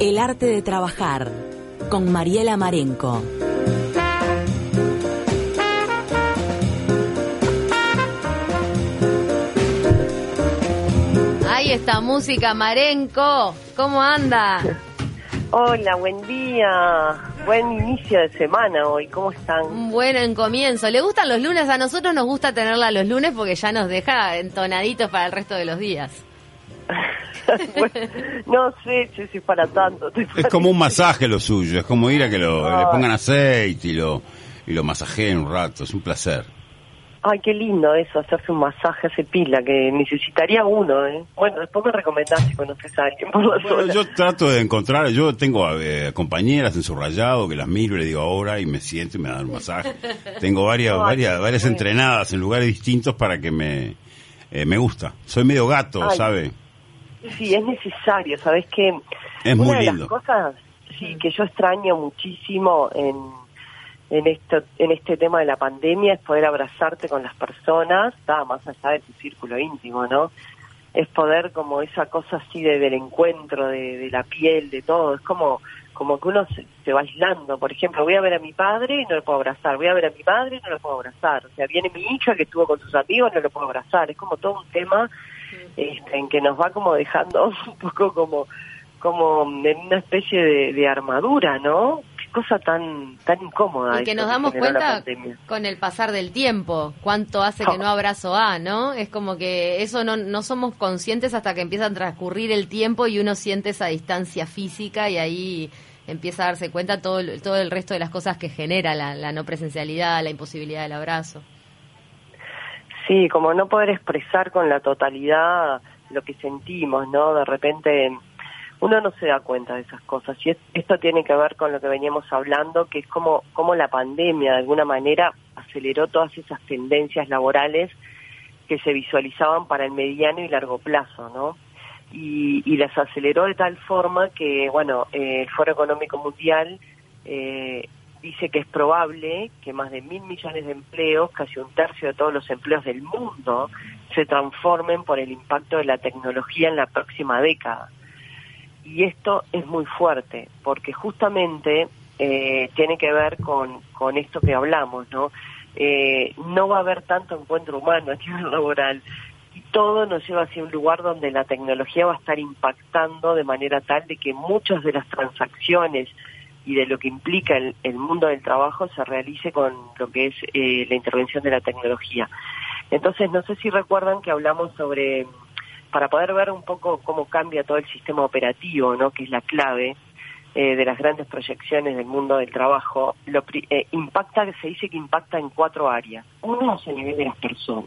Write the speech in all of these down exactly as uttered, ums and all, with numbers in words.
El arte de trabajar, con Mariela Marenco. Ahí está música, Marenco. ¿Cómo anda? Hola, buen día. Buen inicio de semana hoy. ¿Cómo están? Un buen comienzo. ¿Le gustan los lunes? A nosotros nos gusta tenerla los lunes porque ya nos deja entonaditos para el resto de los días. Bueno, no sé si es para tanto. Es como un masaje lo suyo. Es como ir a que lo, le pongan aceite y lo, y lo masajeen un rato. Es un placer. Ay, qué lindo eso, hacerse un masaje hace pila, que necesitaría uno, ¿eh? Bueno, después me recomendás si conoces a alguien por la Bueno, zona. yo trato de encontrar, yo tengo eh, compañeras en Subrayado que las miro y le digo ahora y me siento y me dan un masaje. Tengo varias, Ay, varias, varias bueno. entrenadas en lugares distintos para que me, eh, me gusta. Soy medio gato, Ay, ¿sabe? Sí, es necesario, ¿sabés qué? Es Una muy de lindo. las cosas sí, que yo extraño muchísimo en... En, esto, en este tema de la pandemia es poder abrazarte con las personas, nada más allá de tu círculo íntimo, ¿no? Es poder como esa cosa así de, del encuentro, de, de la piel, de todo. Es como como que uno se, se va aislando. Por ejemplo, voy a ver a mi padre y no lo puedo abrazar. Voy a ver a mi madre y no lo puedo abrazar. O sea, viene mi hija que estuvo con sus amigos, no lo puedo abrazar. Es como todo un tema este, en que nos va como dejando un poco como, como en una especie de, de armadura, ¿no? Cosa tan tan incómoda. Y que esto nos damos generó la cuenta pandemia. con el pasar del tiempo, cuánto hace que no abrazo a, ¿no? Es como que eso no, no somos conscientes hasta que empieza a transcurrir el tiempo y uno siente esa distancia física y ahí empieza a darse cuenta todo, el- todo el resto de las cosas que genera la, la no presencialidad, la imposibilidad del abrazo. Sí, como no poder expresar con la totalidad lo que sentimos, ¿no? De repente uno no se da cuenta de esas cosas. Y es- esto tiene que ver con lo que veníamos hablando, que es como, como la pandemia de alguna manera aceleró todas esas tendencias laborales que se visualizaban para el mediano y largo plazo, ¿no? Y, y las aceleró de tal forma que, bueno, eh, el Foro Económico Mundial eh, dice que es probable que más de mil millones de empleos, casi un tercio de todos los empleos del mundo, se transformen por el impacto de la tecnología en la próxima década. Y esto es muy fuerte, porque justamente eh, tiene que ver con, con esto que hablamos, ¿no? Eh, no va a haber tanto encuentro humano a nivel laboral, y todo nos lleva hacia un lugar donde la tecnología va a estar impactando de manera tal de que muchas de las transacciones y de lo que implica el, el mundo del trabajo se realice con lo que es eh, la intervención de la tecnología. Entonces, no sé si recuerdan que hablamos sobre... para poder ver un poco cómo cambia todo el sistema operativo, ¿no? Que es la clave eh, de las grandes proyecciones del mundo del trabajo, lo pri- eh, impacta, se dice que impacta en cuatro áreas. Uno es a nivel de las personas.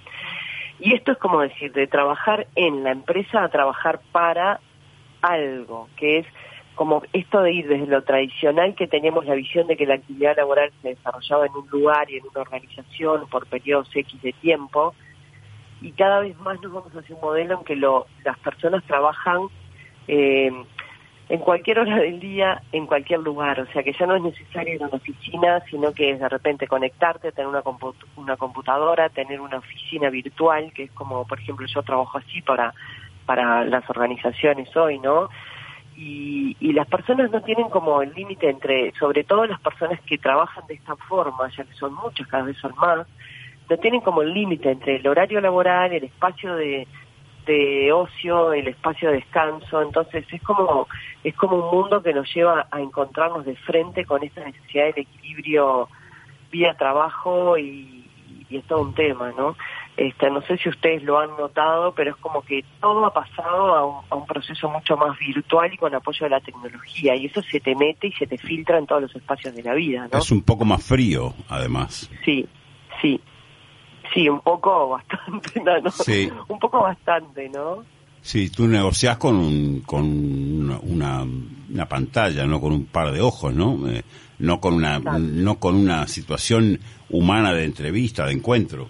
Y esto es como decir, de trabajar en la empresa a trabajar para algo, que es como esto de ir desde lo tradicional, que teníamos la visión de que la actividad laboral se desarrollaba en un lugar y en una organización por periodos X de tiempo, y cada vez más nos vamos hacia un modelo en que lo, las personas trabajan eh, en cualquier hora del día, en cualquier lugar. O sea, que ya no es necesario ir a una oficina, sino que es de repente conectarte, tener una, compu- una computadora, tener una oficina virtual, que es como, por ejemplo, yo trabajo así para, para las organizaciones hoy, ¿no? Y, y las personas no tienen como el límite entre, sobre todo las personas que trabajan de esta forma, ya que son muchas, cada vez son más, no tienen como el límite entre el horario laboral, el espacio de, de ocio, el espacio de descanso. Entonces es como es como un mundo que nos lleva a encontrarnos de frente con esta necesidad del equilibrio vida-trabajo, y, y es todo un tema, ¿no? Este, no sé si ustedes lo han notado, pero es como que todo ha pasado a un, a un proceso mucho más virtual y con apoyo de la tecnología, y eso se te mete y se te filtra en todos los espacios de la vida, ¿no? Es un poco más frío, además. Sí, sí. Sí, un poco bastante, no, no, Sí. un poco bastante, ¿no? Sí, tú negociás con un, con una, una, una pantalla, no con un par de ojos, ¿no? Eh, no con una, Exacto. no con una situación humana de entrevista, de encuentro.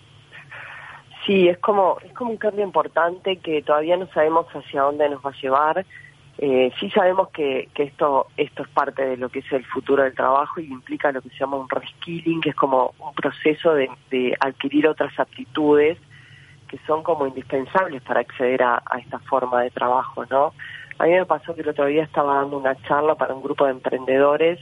Sí, es como es como un cambio importante que todavía no sabemos hacia dónde nos va a llevar. Eh, sí sabemos que, que esto esto es parte de lo que es el futuro del trabajo y implica lo que se llama un reskilling, que es como un proceso de, de adquirir otras aptitudes que son como indispensables para acceder a, a esta forma de trabajo, ¿no? A mí me pasó que el otro día estaba dando una charla para un grupo de emprendedores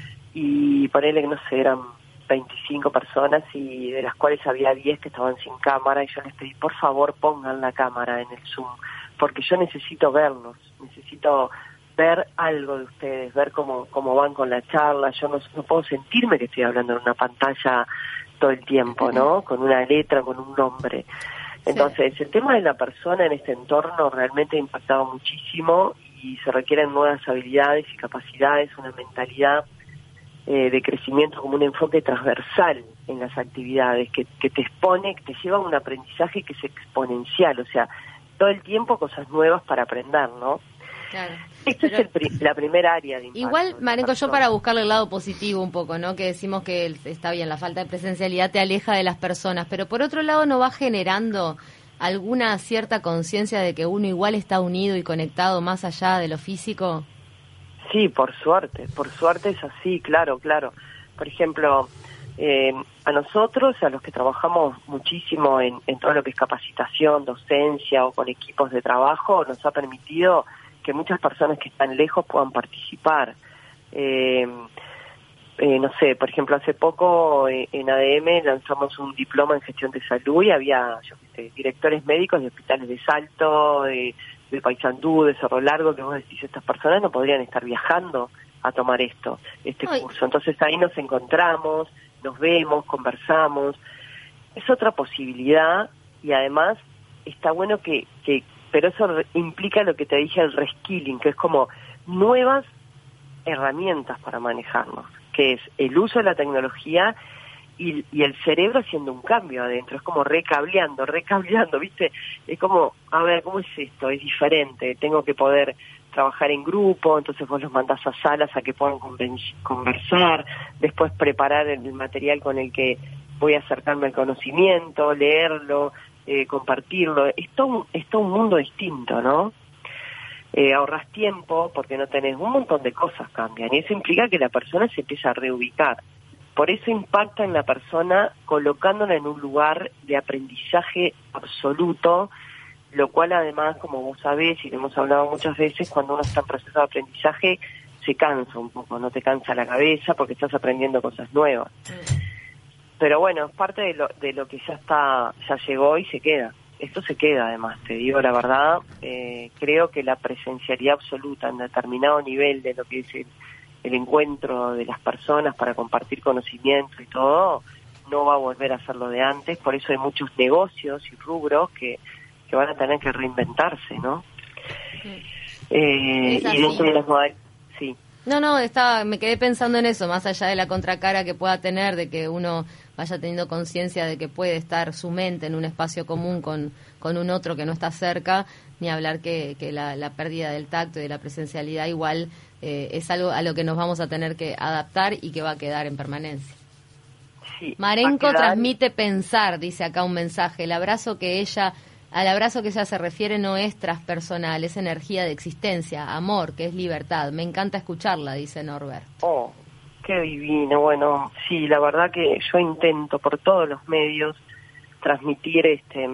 y ponele que no sé, eran veinticinco personas y de las cuales había diez que estaban sin cámara y yo les pedí, por favor, pongan la cámara en el Zoom, porque yo necesito verlos, necesito ver algo de ustedes, ver cómo, cómo van con la charla. Yo no, no puedo sentirme que estoy hablando en una pantalla todo el tiempo, ¿no? Con una letra, con un nombre. Entonces, sí. El tema de la persona en este entorno realmente ha impactado muchísimo y se requieren nuevas habilidades y capacidades, una mentalidad eh, de crecimiento como un enfoque transversal en las actividades, que, que te expone, que te lleva a un aprendizaje que es exponencial, o sea, todo el tiempo cosas nuevas para aprender, ¿no? Claro. Esta es el pri- la primera área de impacto. Igual, Marenco, yo para buscarle el lado positivo un poco, ¿no? Que decimos que el, está bien, la falta de presencialidad te aleja de las personas, pero por otro lado no va generando alguna cierta conciencia de que uno igual está unido y conectado más allá de lo físico. Sí, por suerte, por suerte es así, claro, claro. Por ejemplo, eh, a nosotros, a los que trabajamos muchísimo en, en todo lo que es capacitación, docencia o con equipos de trabajo, nos ha permitido que muchas personas que están lejos puedan participar. Eh, eh, no sé, por ejemplo, hace poco eh, en A D M lanzamos un diploma en gestión de salud y había, yo qué sé, directores médicos de hospitales de Salto, de, de Paysandú, de Cerro Largo, que vos decís, estas personas no podrían estar viajando a tomar esto, este Ay. curso. Entonces ahí nos encontramos, nos vemos, conversamos. Es otra posibilidad y además está bueno que, que pero eso implica lo que te dije, el reskilling, que es como nuevas herramientas para manejarnos, que es el uso de la tecnología y, y el cerebro haciendo un cambio adentro, es como recableando, recableando, ¿viste? Es como, a ver, ¿cómo es esto? Es diferente, tengo que poder trabajar en grupo, entonces vos los mandás a salas a que puedan conversar, después preparar el material con el que voy a acercarme al conocimiento, leerlo, Eh, compartirlo, es todo, es todo un mundo distinto, ¿no? Eh, ahorras tiempo porque no tenés, un montón de cosas cambian y eso implica que la persona se empieza a reubicar. Por eso impacta en la persona colocándola en un lugar de aprendizaje absoluto, lo cual además, como vos sabés y lo hemos hablado muchas veces, cuando uno está en proceso de aprendizaje se cansa un poco, no te cansa la cabeza porque estás aprendiendo cosas nuevas. Mm. Pero bueno, es parte de lo, de lo que ya está, ya llegó y se queda. Esto se queda además, te digo la verdad. Eh, creo que la presencialidad absoluta en determinado nivel de lo que es el, el encuentro de las personas para compartir conocimiento y todo, no va a volver a ser lo de antes. Por eso hay muchos negocios y rubros que, que van a tener que reinventarse, ¿no? Sí. Eh, y dentro de las modalidades, sí. No, no, estaba, me quedé pensando en eso, más allá de la contracara que pueda tener, de que uno vaya teniendo conciencia de que puede estar su mente en un espacio común con, con un otro que no está cerca, ni hablar que, que la, la pérdida del tacto y de la presencialidad igual eh, es algo a lo que nos vamos a tener que adaptar y que va a quedar en permanencia. Sí, Marenco transmite pensar, dice acá un mensaje, el abrazo que ella... Al abrazo que ella se refiere no es transpersonal, es energía de existencia, amor, que es libertad. Me encanta escucharla, dice Norbert. Oh, qué divino. Bueno, sí, la verdad que yo intento por todos los medios transmitir este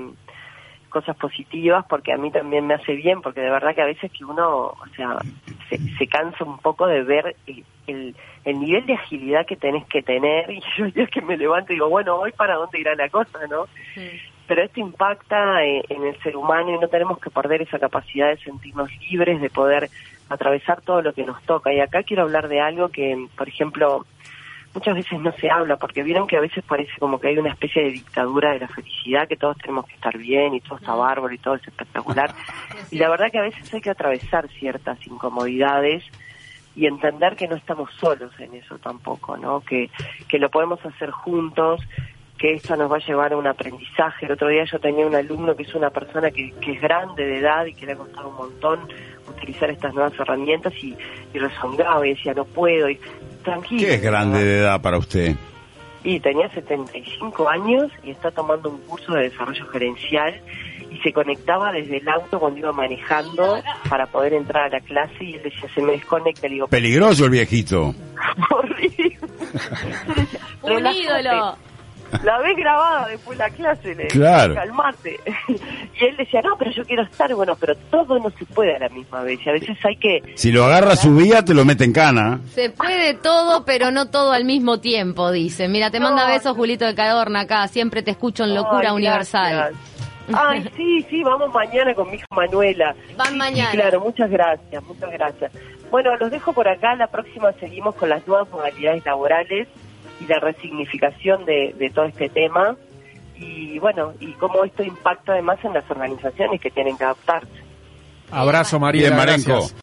cosas positivas porque a mí también me hace bien, porque de verdad que a veces que uno, o sea, se, se cansa un poco de ver el, el, el nivel de agilidad que tenés que tener y yo ya que me levanto y digo, bueno, hoy para dónde irá la cosa, ¿no? Sí. Pero esto impacta en, en el ser humano y no tenemos que perder esa capacidad de sentirnos libres, de poder atravesar todo lo que nos toca. Y acá quiero hablar de algo que, por ejemplo, muchas veces no se habla, porque vieron que a veces parece como que hay una especie de dictadura de la felicidad, que todos tenemos que estar bien y todo está bárbaro y todo es espectacular. Y la verdad que a veces hay que atravesar ciertas incomodidades y entender que no estamos solos en eso tampoco, ¿no? Que, que lo podemos hacer juntos, que esto nos va a llevar a un aprendizaje. El otro día yo tenía un alumno que es una persona que, que es grande de edad y que le ha costado un montón utilizar estas nuevas herramientas y, y rezongaba y decía, no puedo, y tranquilo. ¿Qué es grande de edad para usted? Y tenía setenta y cinco años y está tomando un curso de desarrollo gerencial y se conectaba desde el auto cuando iba manejando para poder entrar a la clase y él decía, se me desconecta. Le digo, peligroso el viejito. Horrible. Un ídolo. La ves grabada después de la clase, le claro. calmate. Y él decía, no, pero yo quiero estar, bueno, pero todo no se puede a la misma vez, y a veces hay que... Si lo agarra su vía, te lo mete en cana. Se puede todo, pero no todo al mismo tiempo, dice. Mira, te No, manda besos Julito de Cadorna acá, siempre te escucho en Locura Ay, Universal. gracias. Ay, sí, sí, vamos mañana con mi hija Manuela. Van Sí, mañana. sí, claro, muchas gracias, muchas gracias. Bueno, los dejo por acá, la próxima seguimos con las nuevas modalidades laborales y la resignificación de, de todo este tema. Y bueno, y cómo esto impacta además en las organizaciones que tienen que adaptarse. Abrazo, María. Bien, Marenco. Gracias.